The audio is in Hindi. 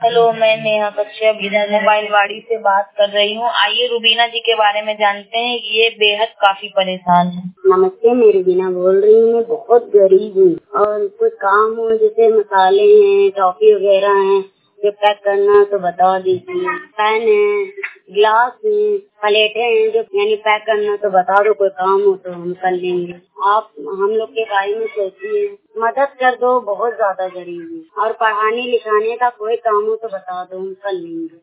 हेलो, मैं नेहा कश्यप इधर मोबाइल वाड़ी से बात कर रही हूँ। आइए रुबीना जी के बारे में जानते हैं। ये बेहद काफी परेशान है। नमस्ते, मैं रुबीना बोल रही हूँ। मैं बहुत गरीब हूँ और कोई काम हो, जैसे मसाले हैं, टॉफी वगैरह हैं, जो पैक करना है तो बता दीजिए। पेन है, गिलास है, प्लेटें हैं, जो यानी पैक करना है तो बता दो। कोई काम हो तो हम कर लेंगे। आप हम लोग के बारे में सोचिए, मदद कर दो। बहुत ज्यादा गरीब है और पढ़ाने लिखाने का कोई काम हो तो बता दो, हम कर लेंगे।